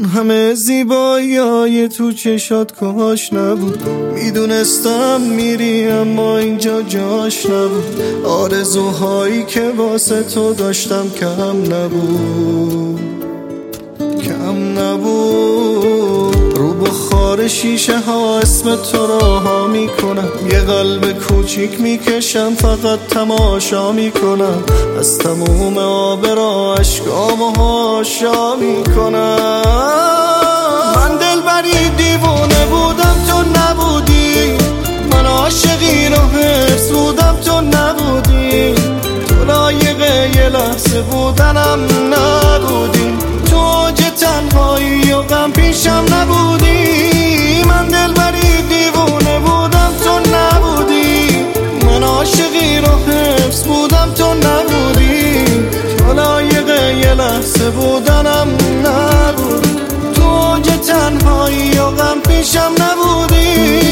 اون همه زیبایی تو چشات کاش نبود. میدونستم میری اما اینجا جاش نبود. آرزوهایی که واسه تو داشتم کم نبود، کم نبود. رو بخار شیشه ها اسم تو راها میکنم، یه قلب کوچیک میکشم فقط تماشا میکنم. از تموم آبرا اشکامو هاشا میکنم. من دلبری دیوونه بودم تو نبودی، من عاشقی رو حرص بودم تو نبودی. تو لایق یه لحظه بودنم نبودی، تو اوج تنهایی و غم پیشم نبودی. من دلبری دیوونه بودم تو نبودی، من عاشقی رو حفظ بودم تو نبودی. تو لایق یه لحظه بودنم نبود، تو اوج تنهایی و غم پیشم نبودی.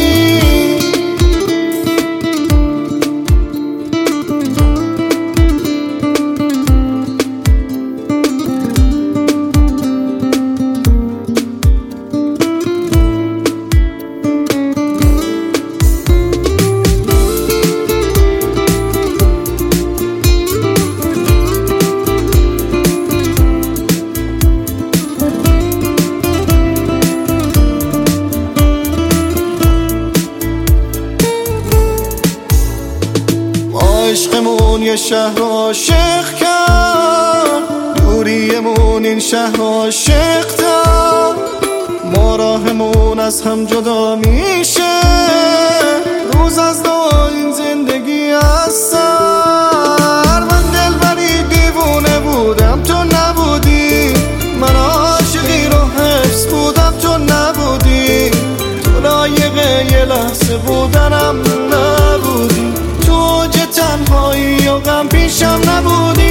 عشقمون یه شهر عاشق کرد، دوریمون این شهر عاشق کرد. ما راهمون از هم جدا میشه، روز از نو این زندگی از سر. من دلبری دیوونه بودم تو نبودی، من عاشقی رو حفظ بودم تو نبودی. تو لایق یه لحظه بودنم نبودی، تو اوج تنهایی و غم پیشم نبودی.